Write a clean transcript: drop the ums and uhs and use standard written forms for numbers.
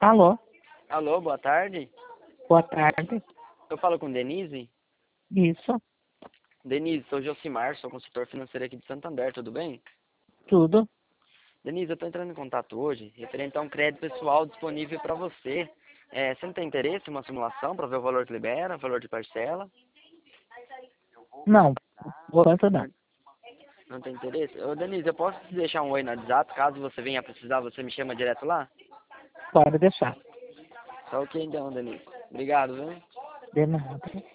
Alô, Alô, boa tarde. boa tarde. Eu falo com Denise. Isso, Denise, sou Josimar, sou consultor financeiro aqui de Santander, tudo bem? tudo. Denise, eu estou entrando em contato hoje referente a um crédito pessoal disponível para você. Você não tem interesse em uma simulação para ver o valor que libera, o valor de parcela? Não, por enquanto não. Não, não tem interesse? Ô, Denise, eu posso te deixar um oi no WhatsApp, caso você venha precisar, você me chama direto lá? Pode deixar. Tá ok então, Denise. Obrigado, viu? De nada.